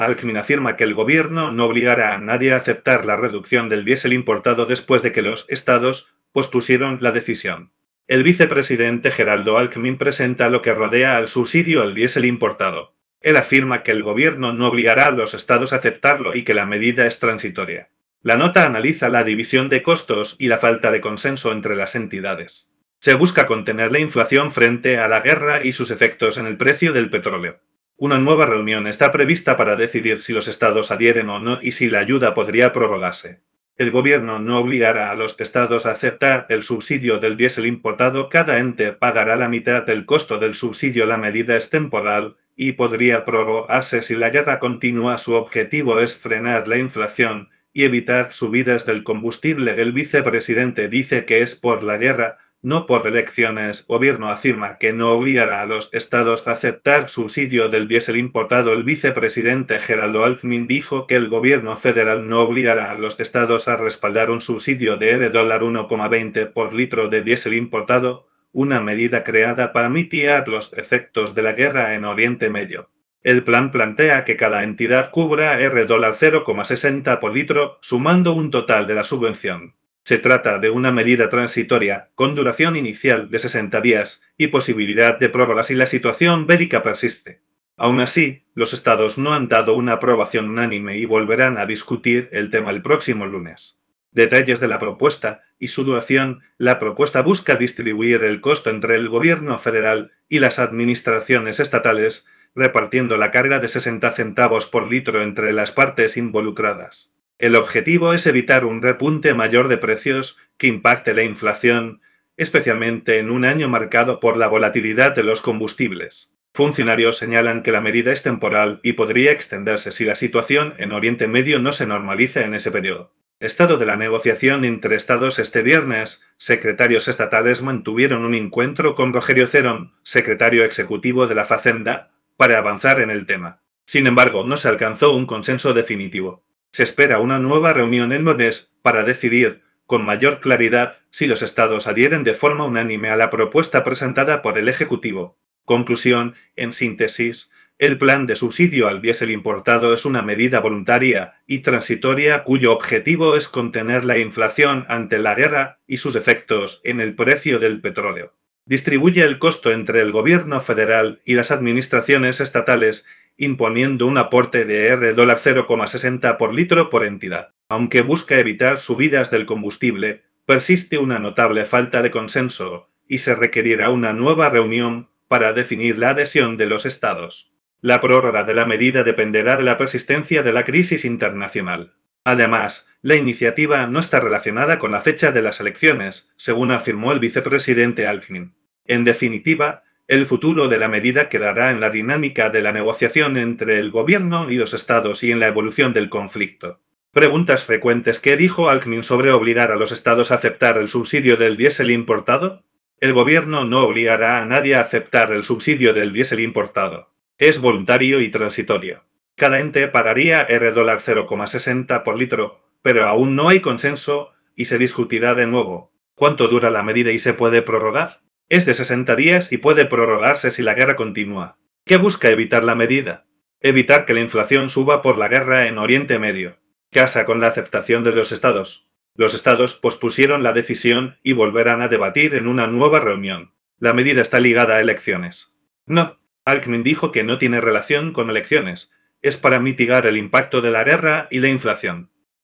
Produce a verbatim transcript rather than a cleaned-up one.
Alckmin afirma que el gobierno no obligará a nadie a aceptar la reducción del diésel importado después de que los estados pospusieron la decisión. El vicepresidente Geraldo Alckmin presenta lo que rodea al subsidio al diésel importado. Él afirma que el gobierno no obligará a los estados a aceptarlo y que la medida es transitoria. La nota analiza la división de costos y la falta de consenso entre las entidades. Se busca contener la inflación frente a la guerra y sus efectos en el precio del petróleo. Una nueva reunión está prevista para decidir si los estados adhieren o no y si la ayuda podría prorrogarse. El gobierno no obligará a los estados a aceptar el subsidio del diésel importado. Cada ente pagará la mitad del costo del subsidio. La medida es temporal y podría prorrogarse si la guerra continúa. Su objetivo es frenar la inflación y evitar subidas del combustible. El vicepresidente dice que es por la guerra, no por elecciones. El gobierno afirma que no obligará a los estados a aceptar subsidio del diésel importado. El vicepresidente Geraldo Alckmin dijo que el gobierno federal no obligará a los estados a respaldar un subsidio de uno coma veinte por litro de diésel importado, una medida creada para mitigar los efectos de la guerra en Oriente Medio. El plan plantea que cada entidad cubra cero coma sesenta por litro, sumando un total de la subvención. Se trata de una medida transitoria, con duración inicial de sesenta días y posibilidad de prórroga si la situación bélica persiste. Aún así, los estados no han dado una aprobación unánime y volverán a discutir el tema el próximo lunes. Detalles de la propuesta y su duración. La propuesta busca distribuir el costo entre el gobierno federal y las administraciones estatales, repartiendo la carga de sesenta centavos por litro entre las partes involucradas. El objetivo es evitar un repunte mayor de precios que impacte la inflación, especialmente en un año marcado por la volatilidad de los combustibles. Funcionarios señalan que la medida es temporal y podría extenderse si la situación en Oriente Medio no se normaliza en ese periodo. Estado de la negociación entre estados. Este viernes, secretarios estatales mantuvieron un encuentro con Rogerio Cerón, secretario ejecutivo de la Facenda, para avanzar en el tema. Sin embargo, no se alcanzó un consenso definitivo. Se espera una nueva reunión el lunes para decidir, con mayor claridad, si los estados adhieren de forma unánime a la propuesta presentada por el Ejecutivo. Conclusión, en síntesis, el plan de subsidio al diésel importado es una medida voluntaria y transitoria cuyo objetivo es contener la inflación ante la guerra y sus efectos en el precio del petróleo. Distribuye el costo entre el gobierno federal y las administraciones estatales, imponiendo un aporte de cero coma sesenta por litro por entidad. Aunque busca evitar subidas del combustible, persiste una notable falta de consenso y se requerirá una nueva reunión para definir la adhesión de los estados. La prórroga de la medida dependerá de la persistencia de la crisis internacional. Además, la iniciativa no está relacionada con la fecha de las elecciones, según afirmó el vicepresidente Alckmin. En definitiva, el futuro de la medida quedará en la dinámica de la negociación entre el gobierno y los estados y en la evolución del conflicto. Preguntas frecuentes. ¿Qué dijo Alckmin sobre obligar a los estados a aceptar el subsidio del diésel importado? El gobierno no obligará a nadie a aceptar el subsidio del diésel importado. Es voluntario y transitorio. Cada ente pagaría cero coma sesenta por litro, pero aún no hay consenso y se discutirá de nuevo. ¿Cuánto dura la medida y se puede prorrogar? Es de sesenta días y puede prorrogarse si la guerra continúa. ¿Qué busca evitar la medida? Evitar que la inflación suba por la guerra en Oriente Medio. Casa con la aceptación de los estados. Los estados pospusieron la decisión y volverán a debatir en una nueva reunión. La medida está ligada a elecciones. No, Alckmin dijo que no tiene relación con elecciones. Es para mitigar el impacto de la guerra y la inflación.